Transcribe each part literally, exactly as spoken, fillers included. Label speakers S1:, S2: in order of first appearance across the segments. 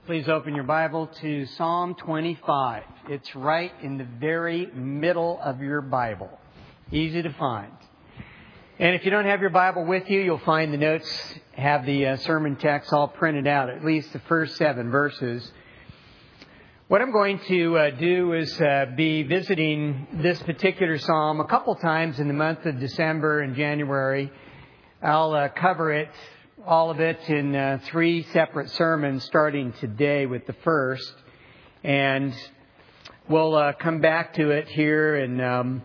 S1: Please open your Bible to Psalm twenty-five. It's right in the very middle of your Bible. Easy to find. And if you don't have your Bible with you, you'll find the notes have the uh, sermon text all printed out, at least the first seven verses. What I'm going to uh, do is uh, be visiting this particular psalm a couple times in the month of December and January. I'll uh, cover it, all of it, in uh, three separate sermons, starting today with the first. And we'll uh, come back to it here in, um,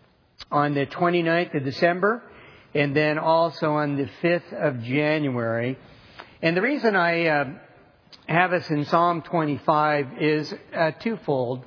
S1: on the twenty-ninth of December, and then also on the fifth of January. And the reason I uh, have us in Psalm twenty-five is uh, twofold.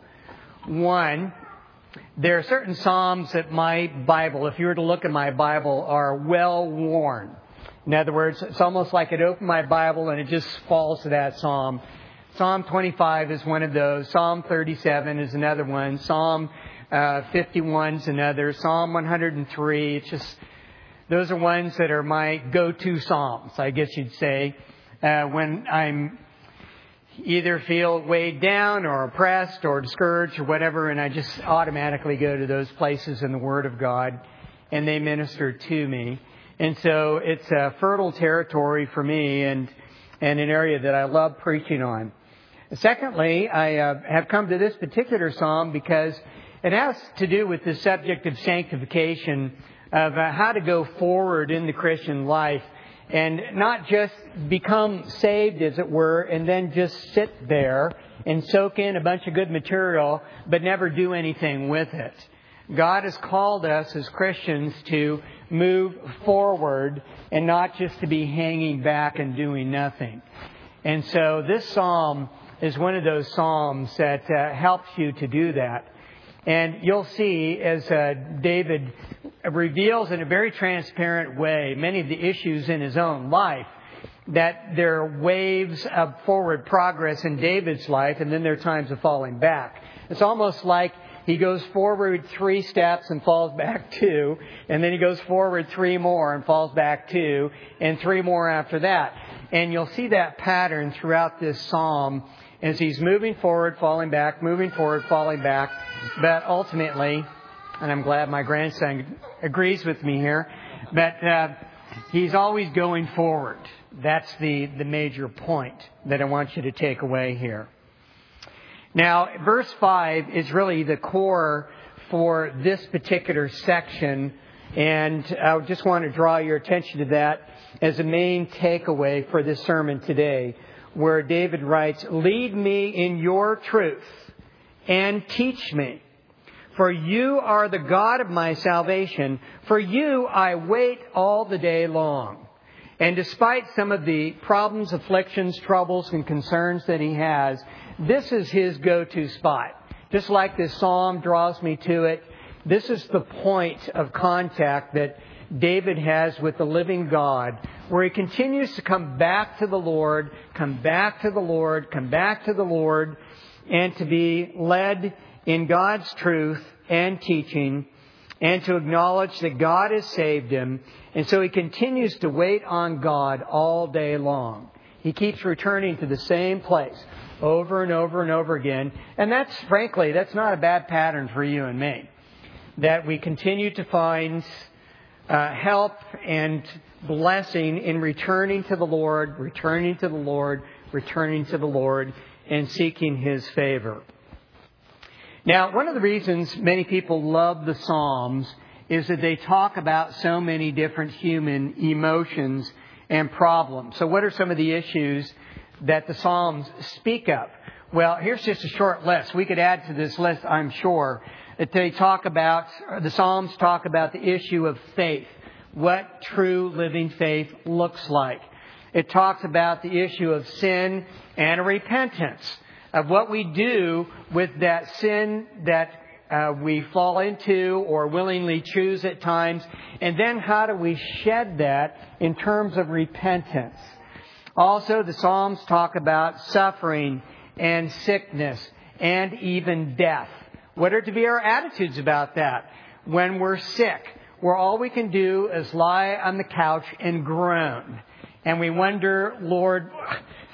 S1: One, there are certain Psalms that my Bible, if you were to look at my Bible, are well worn. In other words, it's almost like I'd open my Bible and it just falls to that Psalm. Psalm twenty-five is one of those. Psalm thirty-seven is another one. Psalm uh, fifty-one is another. Psalm one hundred three. It's just, those are ones that are my go-to Psalms, I guess you'd say, uh, when I'm either feel weighed down or oppressed or discouraged or whatever, and I just automatically go to those places in the Word of God, and they minister to me. And so it's a fertile territory for me and, and an area that I love preaching on. Secondly, I uh, have come to this particular psalm because it has to do with the subject of sanctification, of uh, how to go forward in the Christian life and not just become saved, as it were, and then just sit there and soak in a bunch of good material, but never do anything with it. God has called us as Christians to move forward and not just to be hanging back and doing nothing. And so this psalm is one of those psalms that uh, helps you to do that. And you'll see, as uh, David reveals in a very transparent way many of the issues in his own life, that there are waves of forward progress in David's life, and then there are times of falling back. It's almost like he goes forward three steps and falls back two, and then he goes forward three more and falls back two, and three more after that. And you'll see that pattern throughout this psalm as he's moving forward, falling back, moving forward, falling back. But ultimately, and I'm glad my grandson agrees with me here, but uh, he's always going forward. That's the, the major point that I want you to take away here. Now, verse five is really the core for this particular section, and I just want to draw your attention to that as a main takeaway for this sermon today, where David writes, "Lead me in your truth and teach me, for you are the God of my salvation. For you I wait all the day long." And despite some of the problems, afflictions, troubles, and concerns that he has, this is his go-to spot. Just like this psalm draws me to it, this is the point of contact that David has with the living God, where he continues to come back to the Lord, come back to the Lord, come back to the Lord, and to be led in God's truth and teaching, and to acknowledge that God has saved him. And so he continues to wait on God all day long. He keeps returning to the same place over and over and over again. And that's, frankly, that's not a bad pattern for you and me. That we continue to find uh, help and blessing in returning to the Lord, returning to the Lord, returning to the Lord, and seeking His favor. Now, one of the reasons many people love the Psalms is that they talk about so many different human emotions and problems. So what are some of the issues that the Psalms speak of? Well, here's just a short list. We could add to this list, I'm sure, that they talk about, the Psalms talk about the issue of faith, what true living faith looks like. It talks about the issue of sin and repentance, of what we do with that sin that uh, we fall into or willingly choose at times, and then how do we shed that in terms of repentance. Also, the Psalms talk about suffering and sickness and even death. What are to be our attitudes about that? When we're sick, where all we can do is lie on the couch and groan. And we wonder, Lord,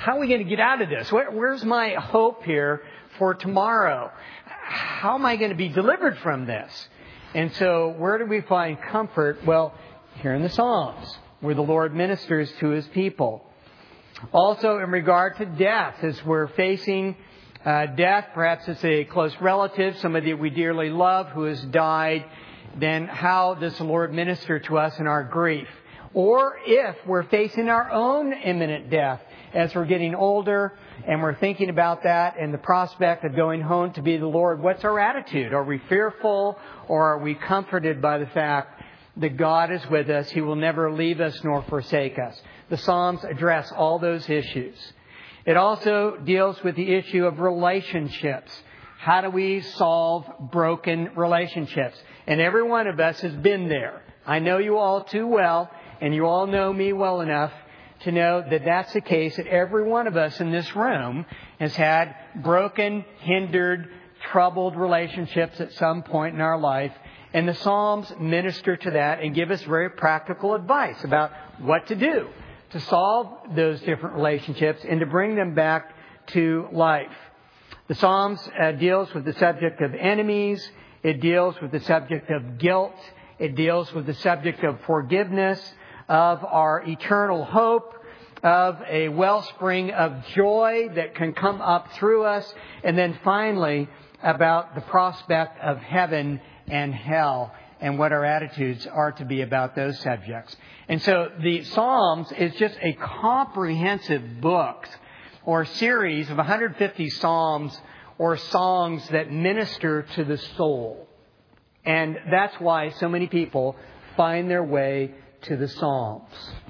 S1: how are we going to get out of this? Where, where's my hope here for tomorrow? How am I going to be delivered from this? And so where do we find comfort? Well, here in the Psalms, where the Lord ministers to His people. Also in regard to death, as we're facing uh, death, perhaps it's a close relative, somebody that we dearly love who has died, then how does the Lord minister to us in our grief? Or if we're facing our own imminent death as we're getting older and we're thinking about that and the prospect of going home to be the Lord, what's our attitude? Are we fearful, or are we comforted by the fact that God is with us? He will never leave us nor forsake us. The Psalms address all those issues. It also deals with the issue of relationships. How do we solve broken relationships? And every one of us has been there. I know you all too well, and you all know me well enough to know that that's the case, that every one of us in this room has had broken, hindered, troubled relationships at some point in our life. And the Psalms minister to that and give us very practical advice about what to do to solve those different relationships and to bring them back to life. The Psalms uh, deals with the subject of enemies. It deals with the subject of guilt. It deals with the subject of forgiveness, of our eternal hope, of a wellspring of joy that can come up through us, and then finally about the prospect of heaven and hell and what our attitudes are to be about those subjects. And so the Psalms is just a comprehensive book or series of one hundred fifty psalms or songs that minister to the soul. And that's why so many people find their way to the Psalms.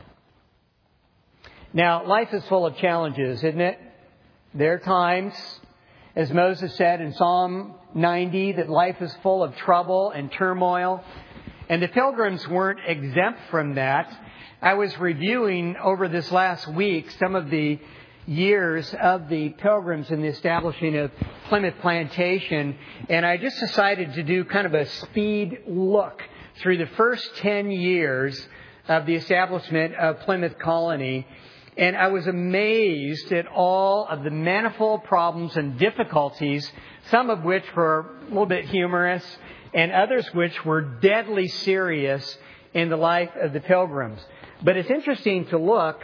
S1: Now, life is full of challenges, isn't it? There are times, as Moses said in Psalm ninety, that life is full of trouble and turmoil. And the Pilgrims weren't exempt from that. I was reviewing over this last week some of the years of the Pilgrims in the establishing of Plymouth Plantation, and I just decided to do kind of a speed look through the first ten years of the establishment of Plymouth Colony. And I was amazed at all of the manifold problems and difficulties, some of which were a little bit humorous and others which were deadly serious in the life of the Pilgrims. But it's interesting to look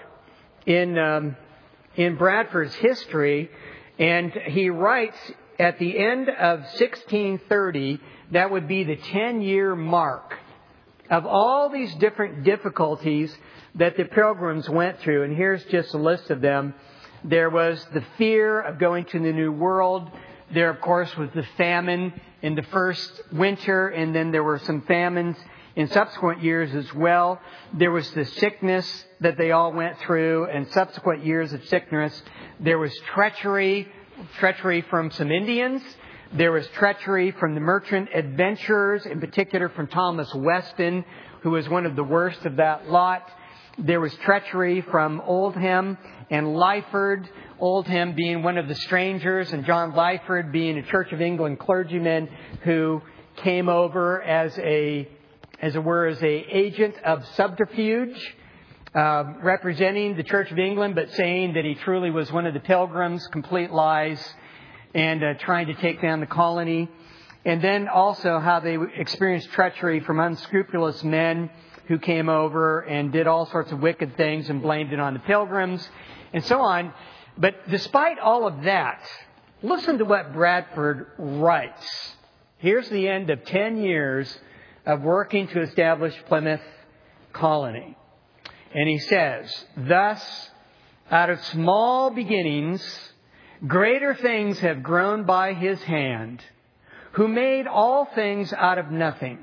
S1: in um, in Bradford's history, and he writes at the end of sixteen thirty, that would be the ten-year mark of all these different difficulties that the Pilgrims went through. And here's just a list of them. There was the fear of going to the New World. There, of course, was the famine in the first winter, and then there were some famines in subsequent years as well. There was the sickness that they all went through, and subsequent years of sickness. There was treachery, treachery from some Indians. There was treachery from the merchant adventurers, in particular from Thomas Weston, who was one of the worst of that lot. There was treachery from Oldham and Lyford, Oldham being one of the strangers, and John Lyford being a Church of England clergyman who came over as a, as it were, as a agent of subterfuge, uh, representing the Church of England, but saying that he truly was one of the Pilgrims, complete lies, and uh, trying to take down the colony. And then also how they experienced treachery from unscrupulous men who came over and did all sorts of wicked things and blamed it on the Pilgrims and so on. But despite all of that, listen to what Bradford writes. Here's the end of ten years of working to establish Plymouth Colony. And he says, "Thus, out of small beginnings, greater things have grown by His hand, who made all things out of nothing,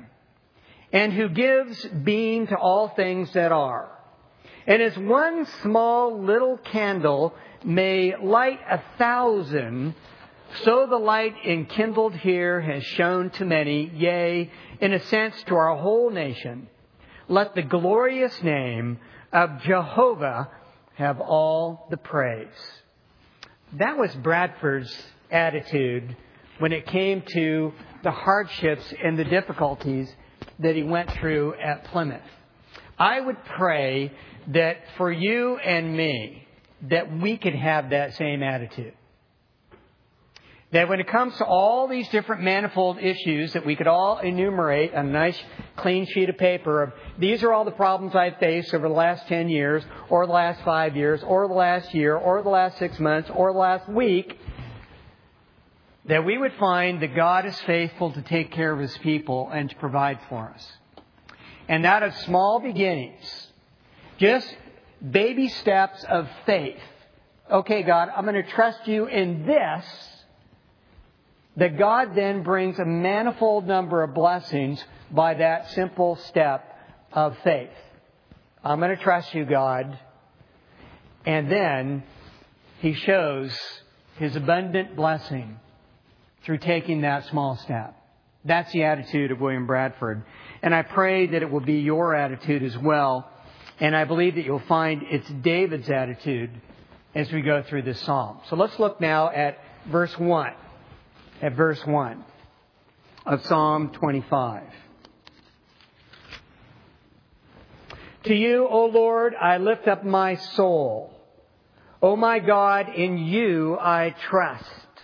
S1: and who gives being to all things that are. And as one small little candle may light a thousand, so the light enkindled here has shone to many, yea, in a sense to our whole nation. Let the glorious name of Jehovah have all the praise." That was Bradford's attitude when it came to the hardships and the difficulties that he went through at Plymouth. I would pray that for you and me, that we could have that same attitude. That when it comes to all these different manifold issues that we could all enumerate on a nice clean sheet of paper of these are all the problems I've faced over the last ten years or the last five years or the last year or the last six months or the last week, that we would find that God is faithful to take care of His people and to provide for us. And that of small beginnings, just baby steps of faith. Okay, God, I'm going to trust You in this. That God then brings a manifold number of blessings by that simple step of faith. I'm going to trust You, God. And then He shows His abundant blessing through taking that small step. That's the attitude of William Bradford. And I pray that it will be your attitude as well. And I believe that you'll find it's David's attitude as we go through this psalm. So let's look now at verse one. At verse one of Psalm twenty-five. To You, O Lord, I lift up my soul. O my God, in You I trust.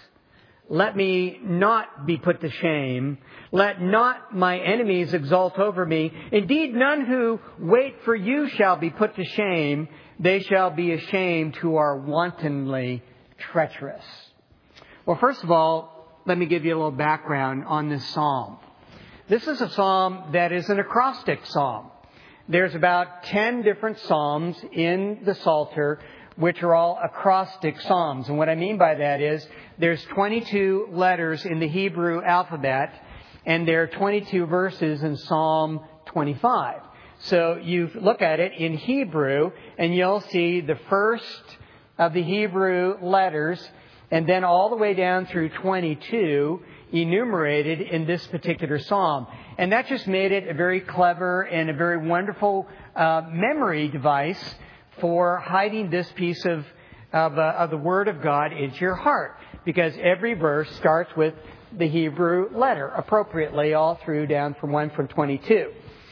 S1: Let me not be put to shame. Let not my enemies exult over me. Indeed, none who wait for You shall be put to shame. They shall be ashamed who are wantonly treacherous. Well, first of all, let me give you a little background on this psalm. This is a psalm that is an acrostic psalm. There's about ten different psalms in the Psalter, which are all acrostic psalms. And what I mean by that is there's twenty-two letters in the Hebrew alphabet, and there are twenty-two verses in Psalm twenty-five. So you look at it in Hebrew, and you'll see the first of the Hebrew letters, and then all the way down through twenty-two enumerated in this particular psalm. And that just made it a very clever and a very wonderful uh, memory device for hiding this piece of, of, uh, of the Word of God into your heart. Because every verse starts with the Hebrew letter appropriately all through down from one from twenty-two.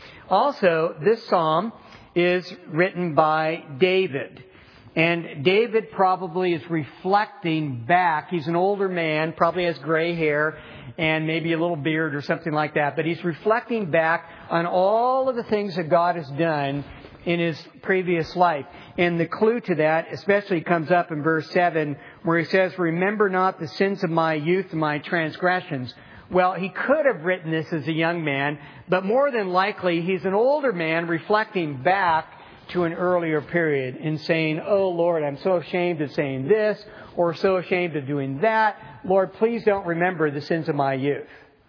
S1: Also, this psalm is written by David. And David probably is reflecting back. He's an older man, probably has gray hair and maybe a little beard or something like that. But he's reflecting back on all of the things that God has done in his previous life. And the clue to that especially comes up in verse seven where he says, remember not the sins of my youth and my transgressions. Well, he could have written this as a young man, but more than likely he's an older man reflecting back to an earlier period in saying, oh Lord, I'm so ashamed of saying this or so ashamed of doing that. Lord, please don't remember the sins of my youth.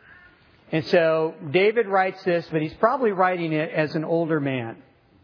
S1: And so David writes this, but he's probably writing it as an older man.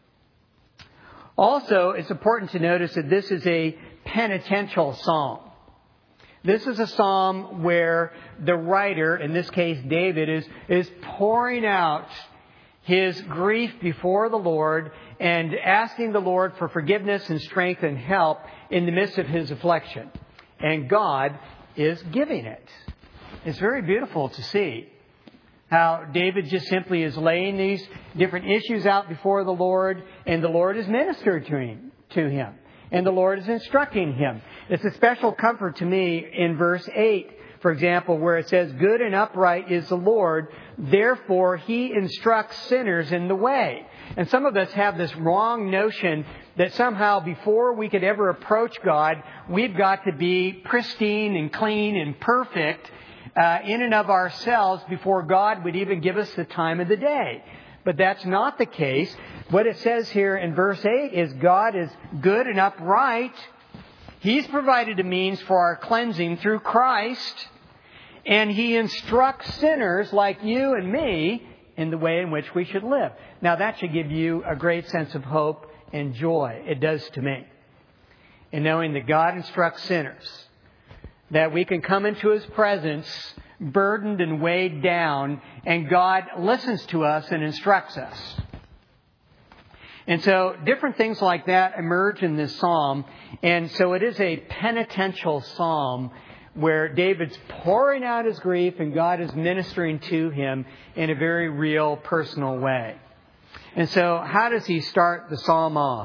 S1: Also, it's important to notice that this is a penitential psalm. This is a psalm where the writer, in this case David, is, is pouring out his grief before the Lord and asking the Lord for forgiveness and strength and help in the midst of his affliction. And God is giving it. It's very beautiful to see how David just simply is laying these different issues out before the Lord, and the Lord is ministered to him, to him, and the Lord is instructing him. It's a special comfort to me in verse eight, for example, where it says, good and upright is the Lord, therefore He instructs sinners in the way. And some of us have this wrong notion that somehow before we could ever approach God, we've got to be pristine and clean and perfect uh, in and of ourselves before God would even give us the time of the day. But that's not the case. What it says here in verse eight is God is good and upright. He's provided a means for our cleansing through Christ, and He instructs sinners like you and me in the way in which we should live. Now that should give you a great sense of hope and joy. It does to me. In knowing that God instructs sinners, that we can come into His presence burdened and weighed down, and God listens to us and instructs us. And so different things like that emerge in this psalm. And so it is a penitential psalm where David's pouring out his grief and God is ministering to him in a very real, personal way. And so how does he start the psalm off?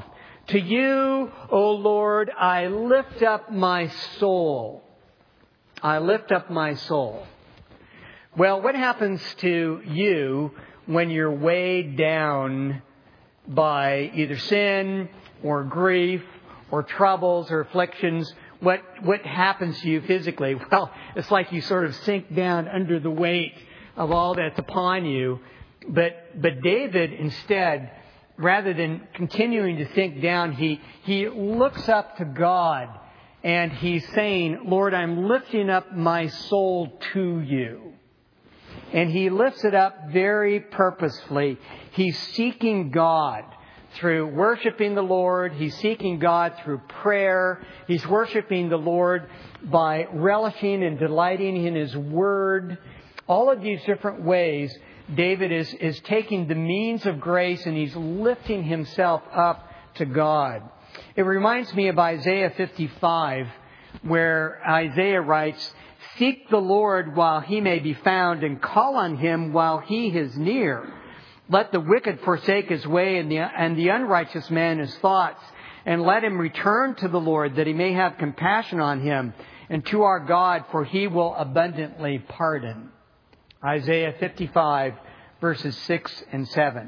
S1: To you, O Lord, I lift up my soul. I lift up my soul. Well, what happens to you when you're weighed down by either sin or grief or troubles or afflictions? What what happens to you physically? Well, it's like you sort of sink down under the weight of all that's upon you. But but David instead, rather than continuing to sink down, he he looks up to God and he's saying, Lord, I'm lifting up my soul to you. And he lifts it up very purposefully. He's seeking God through worshiping the Lord. He's seeking God through prayer. He's worshiping the Lord by relishing and delighting in His Word. All of these different ways, David is, is taking the means of grace and he's lifting himself up to God. It reminds me of Isaiah fifty-five, where Isaiah writes, Seek the Lord while He may be found, and call on Him while He is near. Let the wicked forsake his way, and the, and the unrighteous man his thoughts, and let him return to the Lord, that He may have compassion on him, and to our God, for He will abundantly pardon. Isaiah fifty-five, verses six and seven.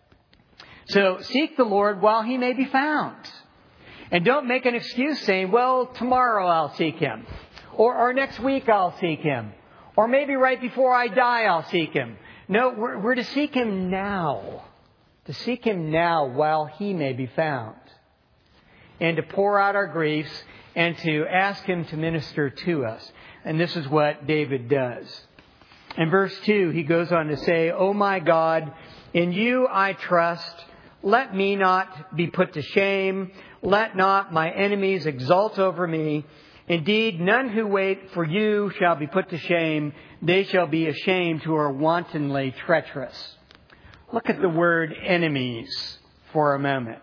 S1: So seek the Lord while He may be found. And don't make an excuse saying, well, tomorrow I'll seek Him. Or, or next week I'll seek Him. Or maybe right before I die I'll seek Him. No, we're, we're to seek Him now. To seek Him now while He may be found. And to pour out our griefs and to ask Him to minister to us. And this is what David does. In verse two, he goes on to say, O my God, in You I trust. Let me not be put to shame. Let not my enemies exult over me. Indeed, none who wait for You shall be put to shame. They shall be ashamed who are wantonly treacherous. Look at the word enemies for a moment.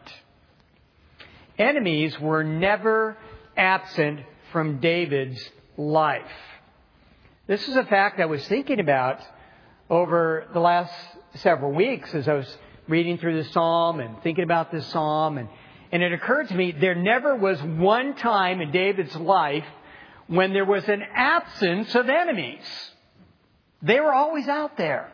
S1: Enemies were never absent from David's life. This is a fact I was thinking about over the last several weeks as I was reading through the psalm and thinking about this psalm. And, and it occurred to me there never was one time in David's life when there was an absence of enemies. They were always out there.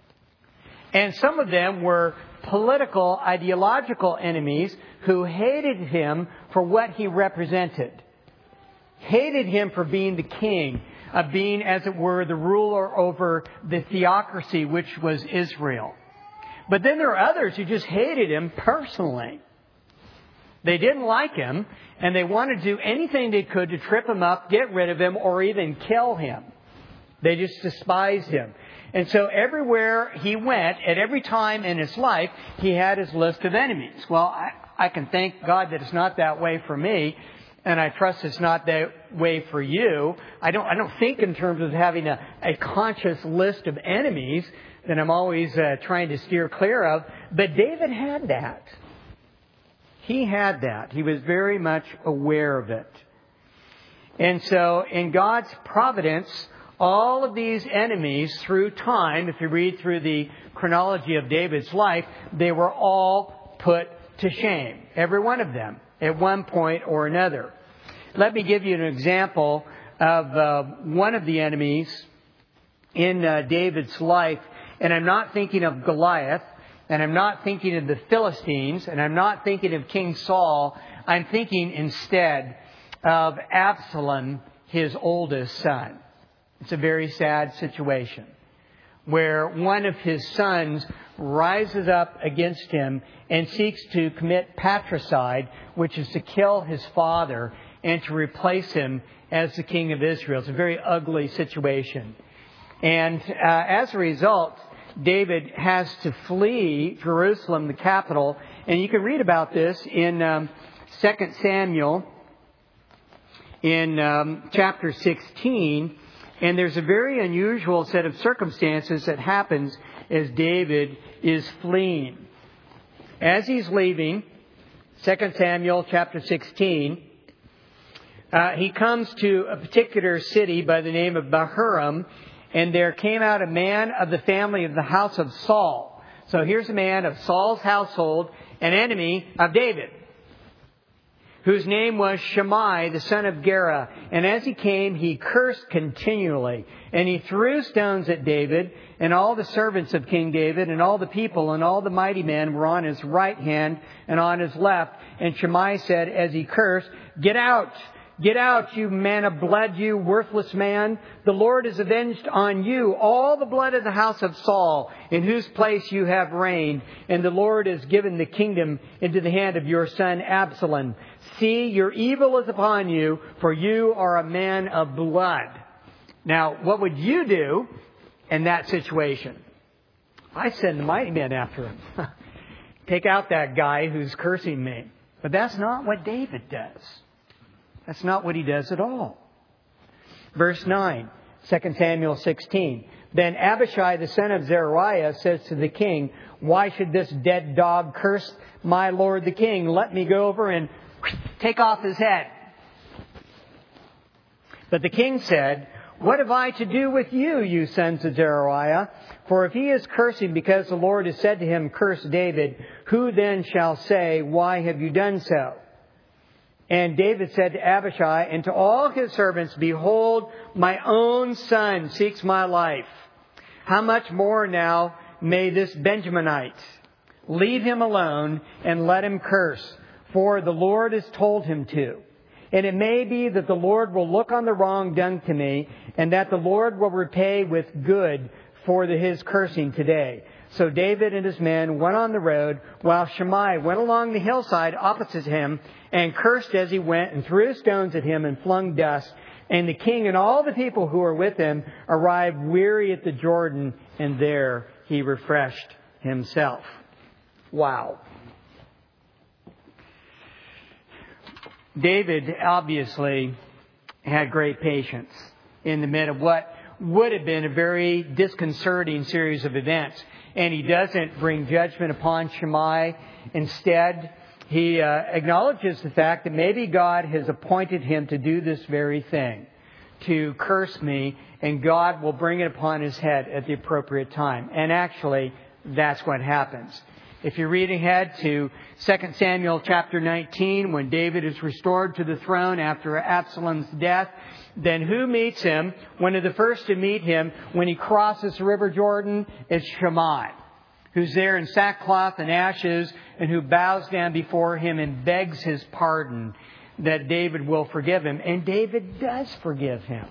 S1: And some of them were political, ideological enemies who hated him for what he represented. Hated him for being the king, of being, as it were, the ruler over the theocracy, which was Israel. But then there were others who just hated him personally. They didn't like him, and they wanted to do anything they could to trip him up, get rid of him, or even kill him. They just despised him. And so everywhere he went, at every time in his life, he had his list of enemies. Well, I, I can thank God that it's not that way for me, and I trust it's not that way for you. I don't I don't think in terms of having a, a conscious list of enemies that I'm always uh, trying to steer clear of. But David had that. He had that. He was very much aware of it. And so in God's providence, all of these enemies through time, if you read through the chronology of David's life, they were all put to shame. Every one of them at one point or another. Let me give you an example of uh, one of the enemies in uh, David's life. And I'm not thinking of Goliath. And I'm not thinking of the Philistines. And I'm not thinking of King Saul. I'm thinking instead of Absalom, his oldest son. It's a very sad situation where one of his sons rises up against him and seeks to commit patricide, which is to kill his father and to replace him as the king of Israel. It's a very ugly situation. And uh, as a result, David has to flee Jerusalem, the capital. And you can read about this in um, Second Samuel in um, chapter sixteen. And there's a very unusual set of circumstances that happens as David is fleeing. As he's leaving, Second Samuel chapter sixteen, uh, he comes to a particular city by the name of Bahurim, and there came out a man of the family of the house of Saul. So here's a man of Saul's household, an enemy of David. whose name was Shimei, the son of Gera. And as he came, he cursed continually. And he threw stones at David, and all the servants of King David, and all the people, and all the mighty men were on his right hand and on his left. And Shimei said, as he cursed, "Get out! Get out, you man of blood, you worthless man. The Lord is avenged on you all the blood of the house of Saul, in whose place you have reigned. And the Lord has given the kingdom into the hand of your son Absalom. See, your evil is upon you, for you are a man of blood." Now, what would you do in that situation? I send the mighty men after him. Take out that guy who's cursing me. But that's not what David does. That's not what he does at all. Verse nine, Second Samuel sixteen. Then Abishai, the son of Zeruiah, says to the king, "Why should this dead dog curse my lord the king? Let me go over and take off his head." But the king said, "What have I to do with you, you sons of Zeruiah? For if he is cursing because the Lord has said to him, 'Curse David,' who then shall say, 'Why have you done so?'" And David said to Abishai and to all his servants, "Behold, my own son seeks my life. How much more now may this Benjaminite? Leave him alone and let him curse, for the Lord has told him to. And it may be that the Lord will look on the wrong done to me, and that the Lord will repay with good for the, his cursing today." So David and his men went on the road, while Shimei went along the hillside opposite him, and cursed as he went, and threw stones at him, and flung dust. And the king and all the people who were with him arrived weary at the Jordan, and there he refreshed himself. Wow. David obviously had great patience in the midst of what would have been a very disconcerting series of events. And he doesn't bring judgment upon Shimei. Instead, he uh, acknowledges the fact that maybe God has appointed him to do this very thing, to curse me, and God will bring it upon his head at the appropriate time. And actually, that's what happens. If you read ahead to Second Samuel chapter nineteen, when David is restored to the throne after Absalom's death, then who meets him? One of the first to meet him when he crosses the River Jordan is Shimei, who's there in sackcloth and ashes, and who bows down before him and begs his pardon, that David will forgive him. And David does forgive him.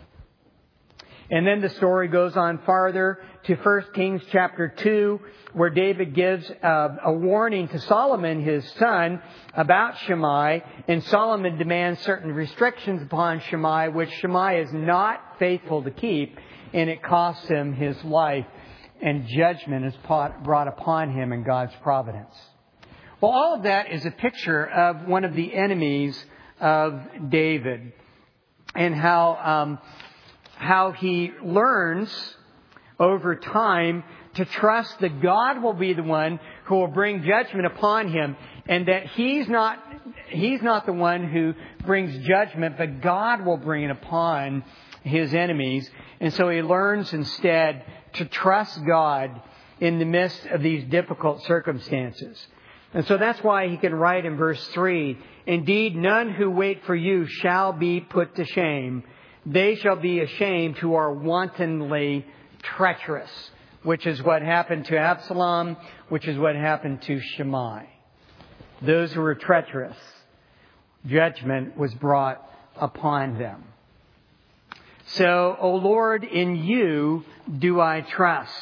S1: And then the story goes on farther to First Kings chapter two, where David gives a, a warning to Solomon, his son, about Shimei. And Solomon demands certain restrictions upon Shimei, which Shimei is not faithful to keep. And it costs him his life. And judgment is brought upon him in God's providence. Well, all of that is a picture of one of the enemies of David. And how... Um, how he learns over time to trust that God will be the one who will bring judgment upon him, and that he's not he's not the one who brings judgment, but God will bring it upon his enemies. And so he learns instead to trust God in the midst of these difficult circumstances. And so that's why he can write in verse three, "Indeed, none who wait for you shall be put to shame. They shall be ashamed who are wantonly treacherous," which is what happened to Absalom, which is what happened to Shimei. Those who were treacherous, judgment was brought upon them. So, O Lord, in you do I trust.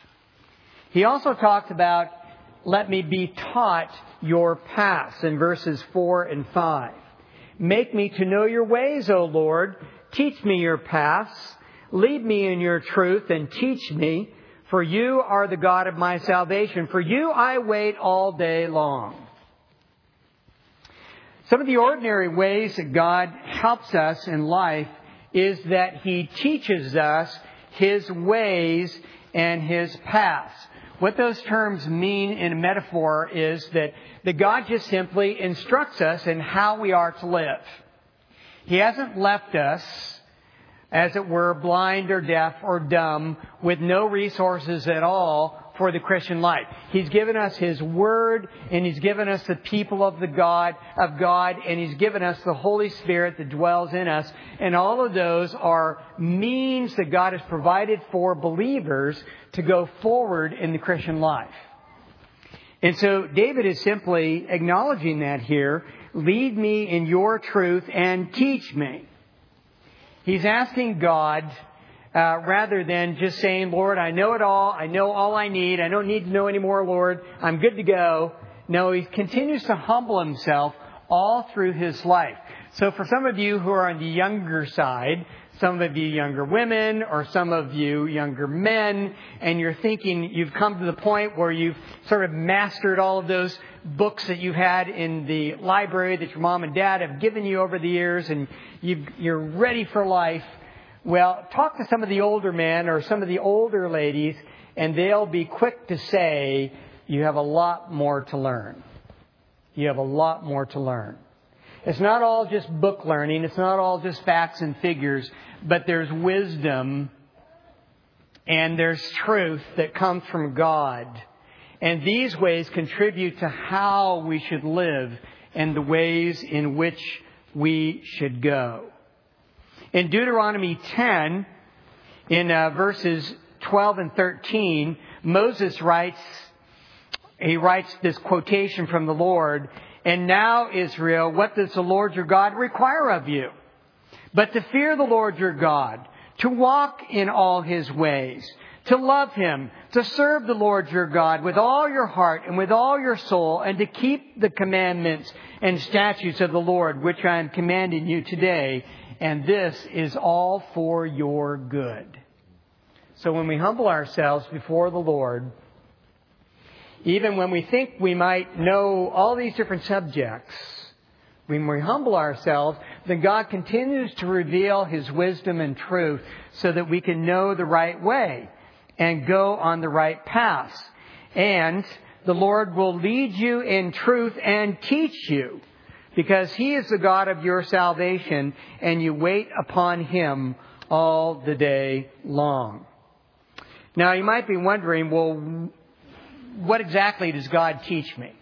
S1: He also talks about, "Let me be taught your paths," in verses four and five. "Make me to know your ways, O Lord. Teach me your paths. Lead me in your truth and teach me. For you are the God of my salvation. For you I wait all day long." Some of the ordinary ways that God helps us in life is that He teaches us His ways and His paths. What those terms mean in a metaphor is that, that God just simply instructs us in how we are to live. He hasn't left us, as it were, blind or deaf or dumb, with no resources at all, for the Christian life. He's given us His Word, and He's given us the people of the God, of God, and He's given us the Holy Spirit that dwells in us. And all of those are means that God has provided for believers to go forward in the Christian life. And so David is simply acknowledging that here. Lead me in your truth and teach me. He's asking God, uh, rather than just saying, Lord, I know it all. I know all I need. I don't need to know anymore, Lord. I'm good to go. No, he continues to humble himself all through his life. So for some of you who are on the younger side, some of you younger women, or some of you younger men, and you're thinking you've come to the point where you've sort of mastered all of those books that you've had in the library that your mom and dad have given you over the years, and you've, you're ready for life. Well, talk to some of the older men or some of the older ladies, and they'll be quick to say you have a lot more to learn. You have a lot more to learn. It's not all just book learning. It's not all just facts and figures. But there's wisdom and there's truth that comes from God. And these ways contribute to how we should live and the ways in which we should go. In Deuteronomy ten, in uh, verses twelve and thirteen, Moses writes, he writes this quotation from the Lord. And now, Israel, what does the Lord your God require of you? But to fear the Lord your God, to walk in all His ways, to love Him, to serve the Lord your God with all your heart and with all your soul, and to keep the commandments and statutes of the Lord, which I am commanding you today. And this is all for your good. So when we humble ourselves before the Lord, even when we think we might know all these different subjects, when we humble ourselves, then God continues to reveal His wisdom and truth so that we can know the right way and go on the right path. And the Lord will lead you in truth and teach you, because He is the God of your salvation, and you wait upon Him all the day long. Now, you might be wondering, well, what exactly does God teach me?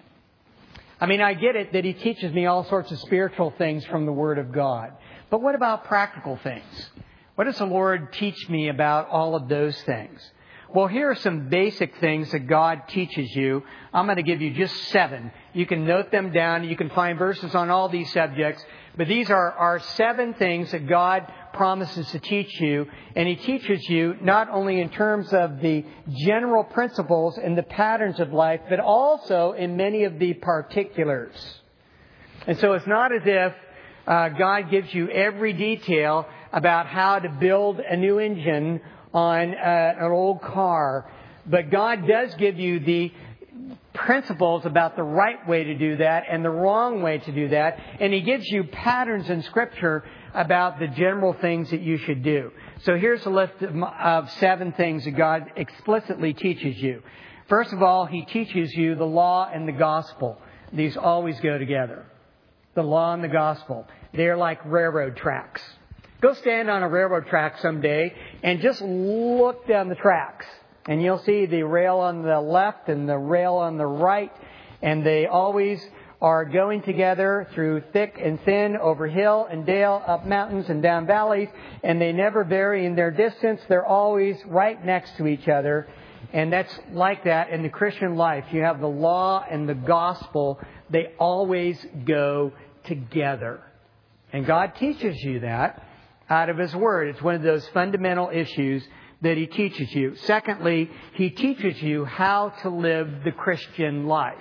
S1: I mean, I get it that He teaches me all sorts of spiritual things from the Word of God. But what about practical things? What does the Lord teach me about all of those things? Well, here are some basic things that God teaches you. I'm going to give you just seven. You can note them down. You can find verses on all these subjects. But these are, are seven things that God promises to teach you. And He teaches you not only in terms of the general principles and the patterns of life, but also in many of the particulars. And so it's not as if uh, God gives you every detail about how to build a new engine on uh, an old car. But God does give you the principles about the right way to do that and the wrong way to do that. And He gives you patterns in Scripture about the general things that you should do. So here's a list of, of seven things that God explicitly teaches you. First of all, He teaches you the law and the gospel. These always go together. The law and the gospel. They're like railroad tracks. Go stand on a railroad track someday and just look down the tracks. And you'll see the rail on the left and the rail on the right. And they always are going together through thick and thin, over hill and dale, up mountains and down valleys. And they never vary in their distance. They're always right next to each other. And that's like that in the Christian life. You have the law and the gospel. They always go together. And God teaches you that out of His Word. It's one of those fundamental issues that He teaches you. Secondly, He teaches you how to live the Christian life.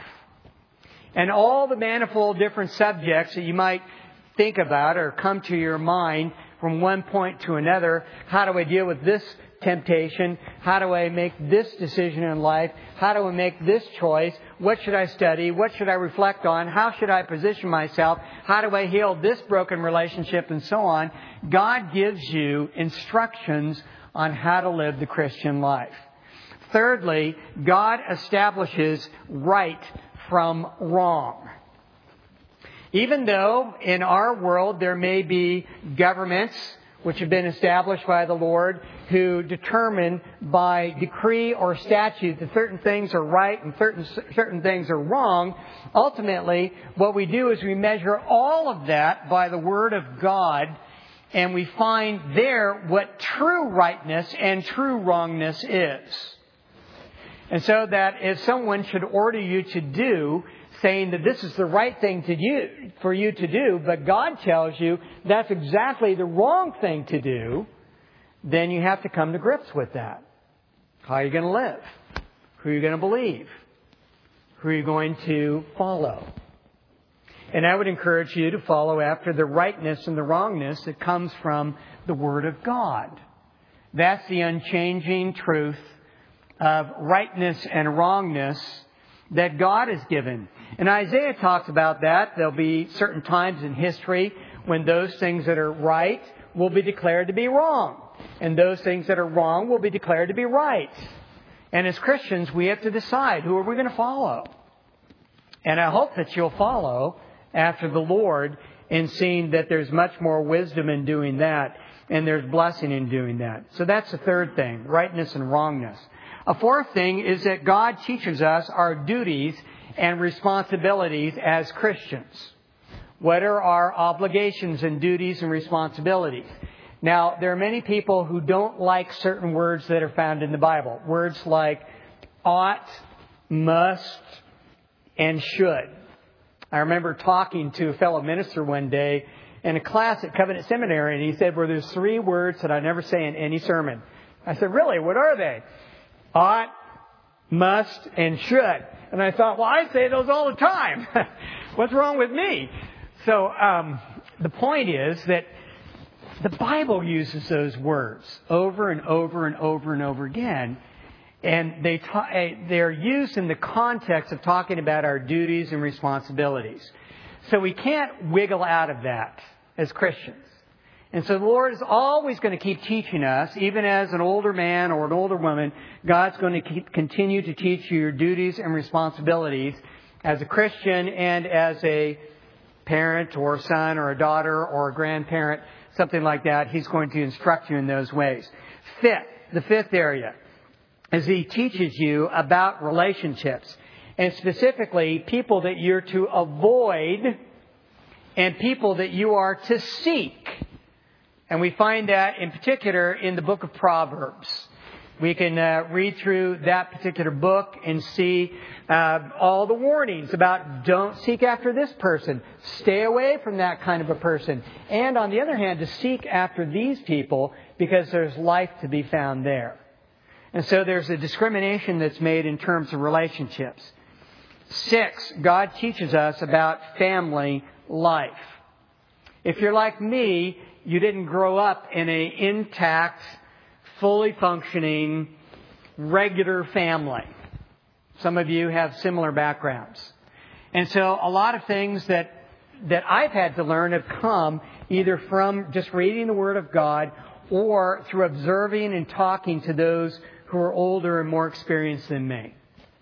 S1: And all the manifold different subjects that you might think about or come to your mind from one point to another. How do I deal with this temptation? How do I make this decision in life? How do I make this choice? What should I study? What should I reflect on? How should I position myself? How do I heal this broken relationship? And so on. God gives you instructions on how to live the Christian life. Thirdly, God establishes right from wrong. Even though in our world there may be governments which have been established by the Lord, who determine by decree or statute that certain things are right and certain certain things are wrong. Ultimately, what we do is we measure all of that by the Word of God, and we find there what true rightness and true wrongness is. And so that if someone should order you to do, saying that this is the right thing to do, for you to do, but God tells you that's exactly the wrong thing to do, then you have to come to grips with that. How are you going to live? Who are you going to believe? Who are you going to follow? And I would encourage you to follow after the rightness and the wrongness that comes from the Word of God. That's the unchanging truth of rightness and wrongness that God has given. And Isaiah talks about that. There'll be certain times in history when those things that are right will be declared to be wrong. And those things that are wrong will be declared to be right. And as Christians, we have to decide, who are we going to follow? And I hope that you'll follow after the Lord in seeing that there's much more wisdom in doing that, and there's blessing in doing that. So that's the third thing, rightness and wrongness. A fourth thing is that God teaches us our duties and responsibilities as Christians. What are our obligations and duties and responsibilities? Now, there are many people who don't like certain words that are found in the Bible. Words like ought, must, and should. I remember talking to a fellow minister one day in a class at Covenant Seminary, and he said, well, there's three words that I never say in any sermon. I said, really? What are they? Ought, must, and should. And I thought, well, I say those all the time. What's wrong with me? So um, the point is that the Bible uses those words over and over and over and over again. And they ta- they're used in the context of talking about our duties and responsibilities. So we can't wiggle out of that as Christians. And so the Lord is always going to keep teaching us, even as an older man or an older woman. God's going to keep, continue to teach you your duties and responsibilities as a Christian and as a parent or a son or a daughter or a grandparent, something like that. He's going to instruct you in those ways. Fifth, the fifth area is He teaches you about relationships, and specifically people that you're to avoid and people that you are to seek. And we find that in particular in the book of Proverbs. We can uh, read through that particular book and see uh, all the warnings about don't seek after this person. Stay away from that kind of a person. And on the other hand, to seek after these people because there's life to be found there. And so there's a discrimination that's made in terms of relationships. Six, God teaches us about family life. If you're like me, you didn't grow up in an intact, fully functioning, regular family. Some of you have similar backgrounds. And so a lot of things that, that I've had to learn have come either from just reading the Word of God or through observing and talking to those who are older and more experienced than me.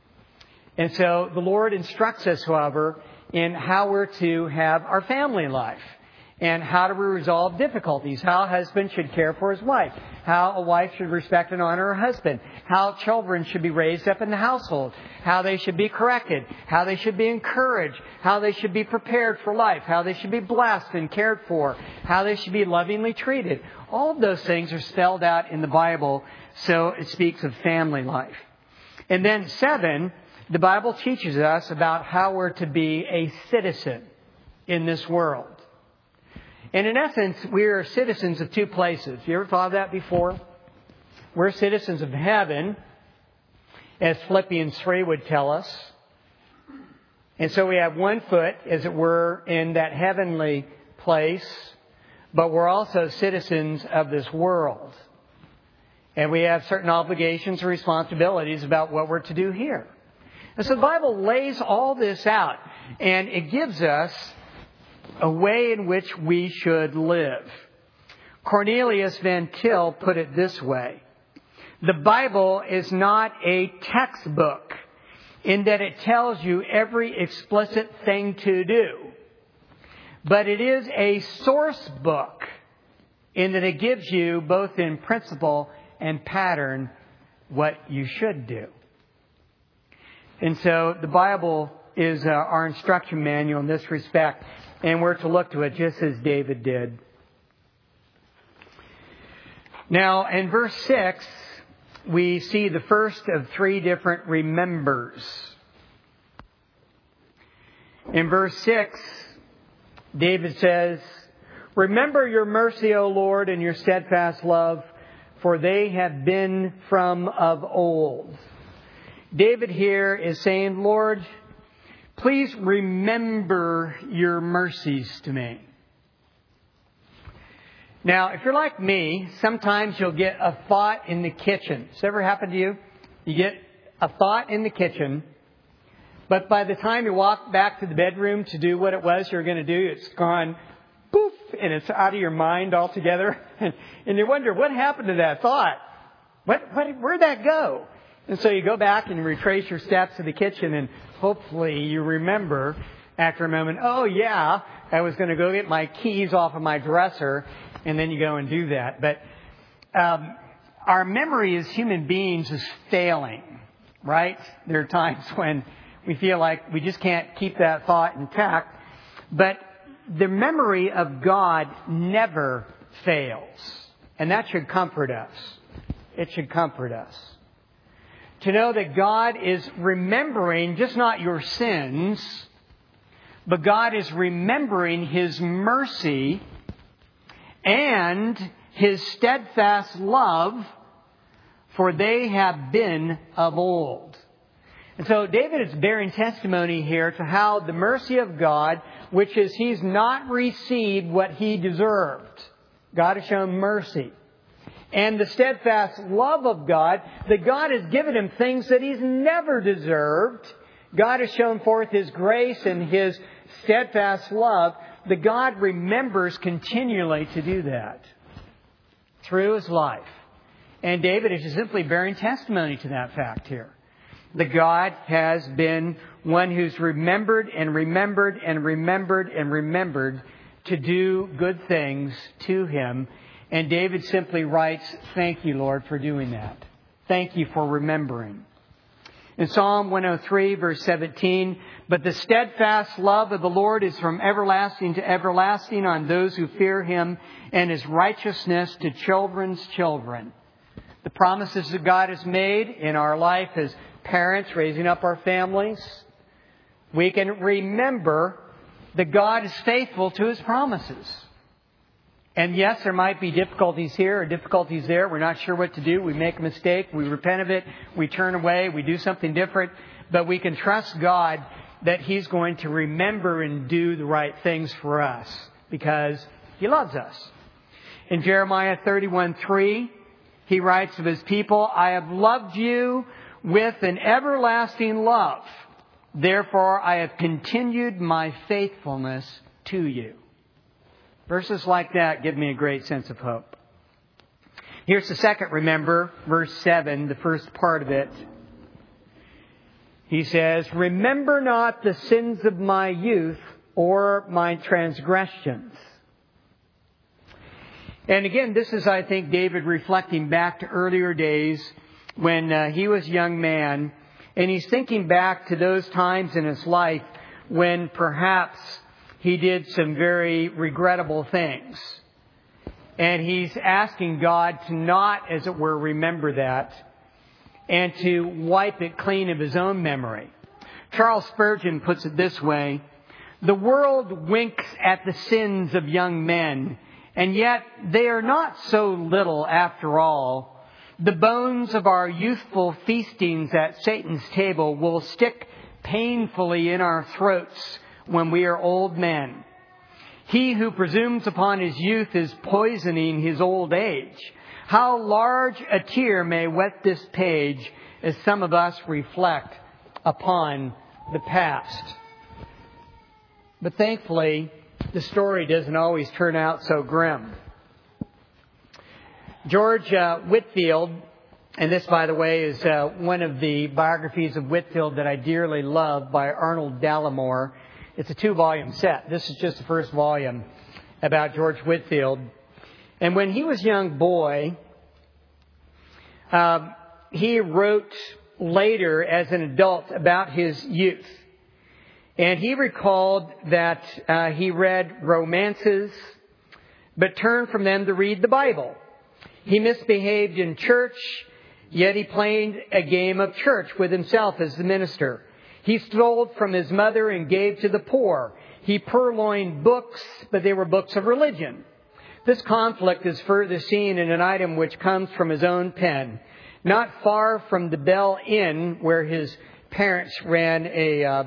S1: And so the Lord instructs us, however, in how we're to have our family life. And how do we resolve difficulties? How a husband should care for his wife. How a wife should respect and honor her husband. How children should be raised up in the household. How they should be corrected. How they should be encouraged. How they should be prepared for life. How they should be blessed and cared for. How they should be lovingly treated. All of those things are spelled out in the Bible, so it speaks of family life. And then seven, the Bible teaches us about how we're to be a citizen in this world. And in essence, we are citizens of two places. You ever thought of that before? We're citizens of heaven, as Philippians three would tell us. And so we have one foot, as it were, in that heavenly place, but we're also citizens of this world. And we have certain obligations and responsibilities about what we're to do here. And so the Bible lays all this out, and it gives us a way in which we should live. Cornelius Van Til put it this way: the Bible is not a textbook in that it tells you every explicit thing to do, but it is a source book in that it gives you, both in principle and pattern, what you should do. And so the Bible is uh, our instruction manual in this respect, and we're to look to it just as David did. Now, in verse six, we see the first of three different remembers. In verse six, David says, "Remember your mercy, O Lord, and your steadfast love, for they have been from of old." David here is saying, Lord, please remember your mercies to me. Now, if you're like me, sometimes you'll get a thought in the kitchen. Has this ever happened to you? You get a thought in the kitchen, but by the time you walk back to the bedroom to do what it was you're going to do, it's gone poof, and it's out of your mind altogether. And you wonder, what happened to that thought? What, what, where'd that go? And so you go back and retrace your steps to the kitchen, and hopefully you remember after a moment, oh yeah, I was going to go get my keys off of my dresser, and then you go and do that. But um, our memory as human beings is failing, right? There are times when we feel like we just can't keep that thought intact. But the memory of God never fails. And that should comfort us. It should comfort us. To know that God is remembering just not your sins, but God is remembering His mercy and His steadfast love, for they have been of old. And so David is bearing testimony here to how the mercy of God, which is He's not received what He deserved. God has shown mercy. And the steadfast love of God, that God has given him things that he's never deserved. God has shown forth His grace and His steadfast love, that God remembers continually to do that through his life. And David is just simply bearing testimony to that fact here. That God has been one who's remembered and remembered and remembered and remembered to do good things to Him. And David simply writes, thank you, Lord, for doing that. Thank you for remembering. In Psalm one oh three, verse seventeen, "But the steadfast love of the Lord is from everlasting to everlasting on those who fear Him, and His righteousness to children's children." The promises that God has made in our life as parents raising up our families, we can remember that God is faithful to His promises. And yes, there might be difficulties here or difficulties there. We're not sure what to do. We make a mistake. We repent of it. We turn away. We do something different. But we can trust God that He's going to remember and do the right things for us because He loves us. In Jeremiah thirty-one three, He writes of His people, "I have loved you with an everlasting love. Therefore, I have continued my faithfulness to you." Verses like that give me a great sense of hope. Here's the second remember, verse seven, the first part of it. He says, "Remember not the sins of my youth or my transgressions." And again, this is, I think, David reflecting back to earlier days when uh, he was a young man. And he's thinking back to those times in his life when perhaps he did some very regrettable things. And he's asking God to not, as it were, remember that and to wipe it clean of his own memory. Charles Spurgeon puts it this way: "The world winks at the sins of young men, and yet they are not so little after all. The bones of our youthful feastings at Satan's table will stick painfully in our throats when we are old men. He who presumes upon his youth is poisoning his old age. How large a tear may wet this page as some of us reflect upon the past." But thankfully, the story doesn't always turn out so grim. George uh, Whitefield, and this, by the way, is uh, one of the biographies of Whitefield that I dearly love by Arnold Dallimore. It's a two-volume set. This is just the first volume about George Whitefield. And when he was a young boy, uh, he wrote later as an adult about his youth. And he recalled that uh, he read romances, but turned from them to read the Bible. He misbehaved in church, yet he played a game of church with himself as the minister. He stole from his mother and gave to the poor. He purloined books, but they were books of religion. This conflict is further seen in an item which comes from his own pen. Not far from the Bell Inn, where his parents ran a uh,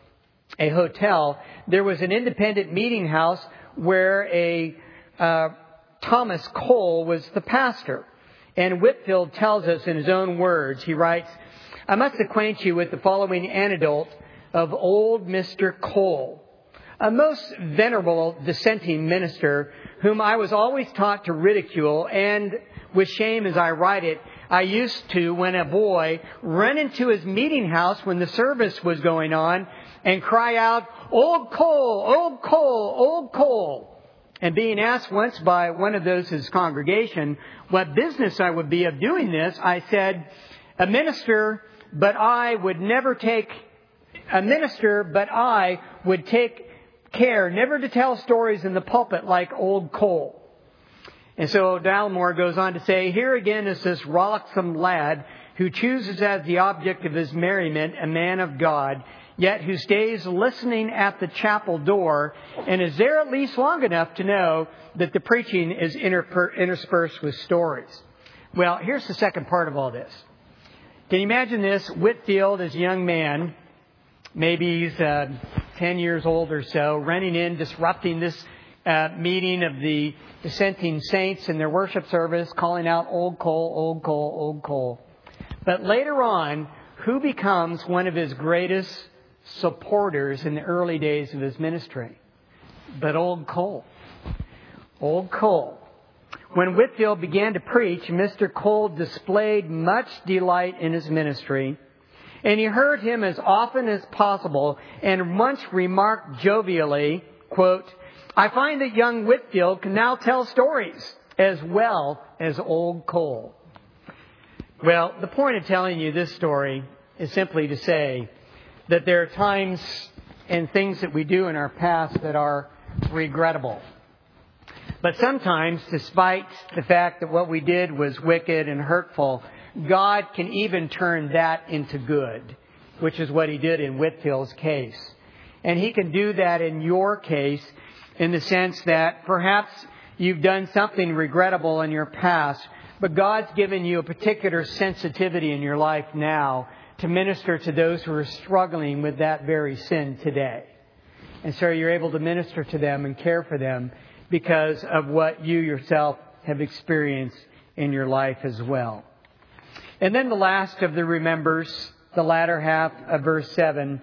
S1: a hotel, there was an independent meeting house where a uh, Thomas Cole was the pastor. And Whitefield tells us in his own words, he writes, "I must acquaint you with the following anecdote of old Mister Cole, a most venerable dissenting minister whom I was always taught to ridicule, and with shame as I write it, I used to, when a boy, run into his meeting house when the service was going on and cry out, 'Old Cole, old Cole, old Cole.' And being asked once by one of those in his congregation what business I would be of doing this, I said, 'A minister, but I would never take, a minister, but I would take care never to tell stories in the pulpit like old Cole.'" And so Dalmore goes on to say, "Here again is this rollicksome lad who chooses as the object of his merriment a man of God, yet who stays listening at the chapel door and is there at least long enough to know that the preaching is interper- interspersed with stories." Well, here's the second part of all this. Can you imagine this? Whitefield is a young man, maybe he's uh, ten years old or so, running in, disrupting this uh, meeting of the dissenting saints in their worship service, calling out, "Old Cole, old Cole, old Cole." But later on, who becomes one of his greatest supporters in the early days of his ministry? But old Cole. Old Cole. When Whitefield began to preach, Mister Cole displayed much delight in his ministry, and he heard him as often as possible and once remarked jovially, quote, "I find that young Whitefield can now tell stories as well as old Cole." Well, the point of telling you this story is simply to say that there are times and things that we do in our past that are regrettable. But sometimes, despite the fact that what we did was wicked and hurtful, God can even turn that into good, which is what He did in Whitefield's case. And He can do that in your case in the sense that perhaps you've done something regrettable in your past, but God's given you a particular sensitivity in your life now to minister to those who are struggling with that very sin today. And so you're able to minister to them and care for them because of what you yourself have experienced in your life as well. And then the last of the remembers, the latter half of verse seven,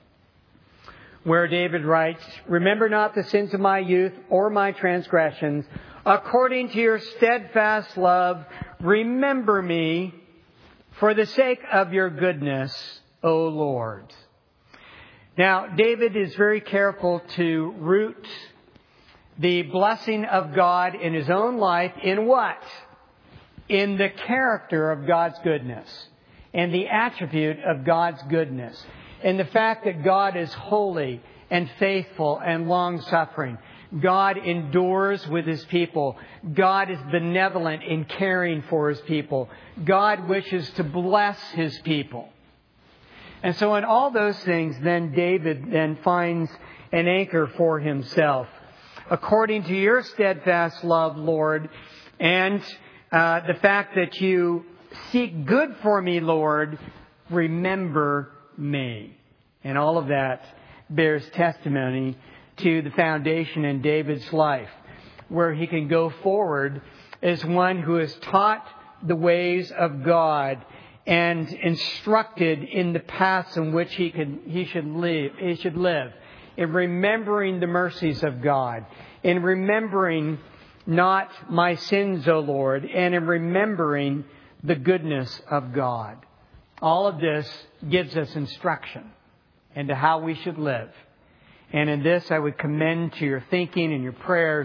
S1: where David writes, "Remember not the sins of my youth or my transgressions. According to your steadfast love, remember me for the sake of your goodness, O Lord." Now, David is very careful to root the blessing of God in his own life in what? In the character of God's goodness and the attribute of God's goodness. And the fact that God is holy and faithful and long-suffering. God endures with His people. God is benevolent in caring for His people. God wishes to bless His people. And so in all those things, then David then finds an anchor for himself. According to your steadfast love, Lord, and uh, the fact that you seek good for me, Lord, remember me. And all of that bears testimony to the foundation in David's life, where he can go forward as one who is taught the ways of God and instructed in the paths in which he could he should live. He should live in remembering the mercies of God, in remembering not my sins, O Lord, and in remembering the goodness of God. All of this gives us instruction into how we should live. And in this, I would commend to your thinking and your prayers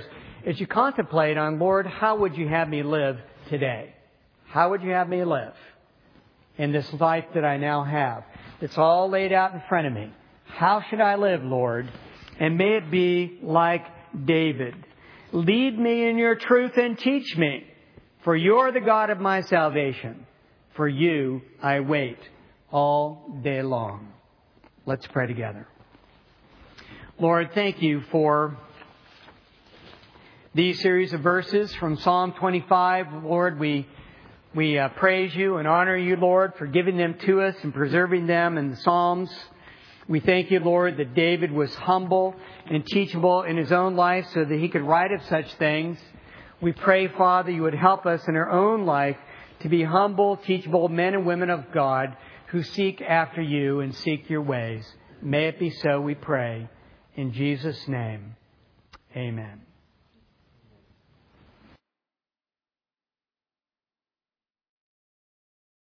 S1: as you contemplate on, Lord, how would you have me live today? How would you have me live in this life that I now have? It's all laid out in front of me. How should I live, Lord? And may it be like David. Lead me in your truth and teach me, for you're the God of my salvation. For you I wait all day long. Let's pray together. Lord, thank you for these series of verses from Psalm twenty-five. Lord, we we uh, praise you and honor you, Lord, for giving them to us and preserving them in the Psalms. We thank you, Lord, that David was humble and teachable in his own life so that he could write of such things. We pray, Father, you would help us in our own life to be humble, teachable men and women of God who seek after you and seek your ways. May it be so, we pray. In Jesus' name, amen.